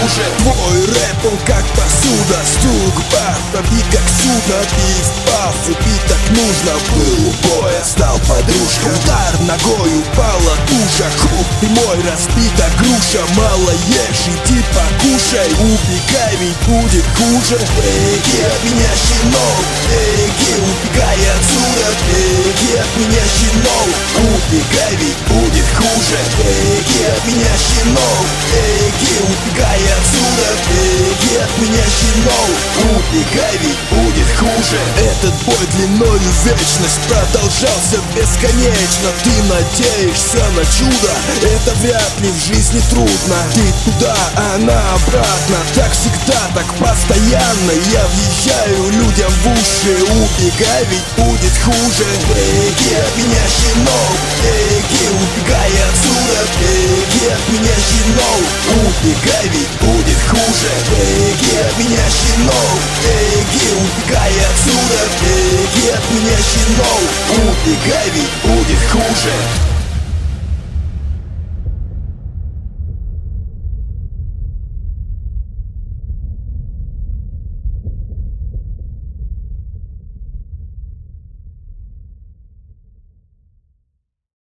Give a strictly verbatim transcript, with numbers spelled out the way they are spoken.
хуже. Твой рэп, он как посуда, стук, бах, пробит как судно. Пист, пас, убить так нужно. Был у боя, стал подружка. Удар ногой, упала туша. Хук, ты мой, разбита груша. Мало ешь, иди покушай. Убегай, ведь будет хуже. Беги от меня, щенок, беги, убегай отсюда. Беги от меня, щенок, убегай, ведь будет хуже. Беги от меня, щенок, беги, убегай отсюда. Беги от меня, щенок, убегай, ведь будет хуже. Этот бой длиною в вечность продолжался бесконечно. Ты надеешься на чудо, это вряд ли в жизни трудно. Ты туда, она обратно, так всегда, так постоянно. Я въезжаю людям в уши. Убегай, ведь будет хуже. Беги от меня, щенок, беги, убегай отсюда. Беги от меня, щенок, убегай, ведь будет хуже. Беги от меня, щенок, беги, убегай отсюда. Беги от меня, щенок, убегай, ведь будет хуже.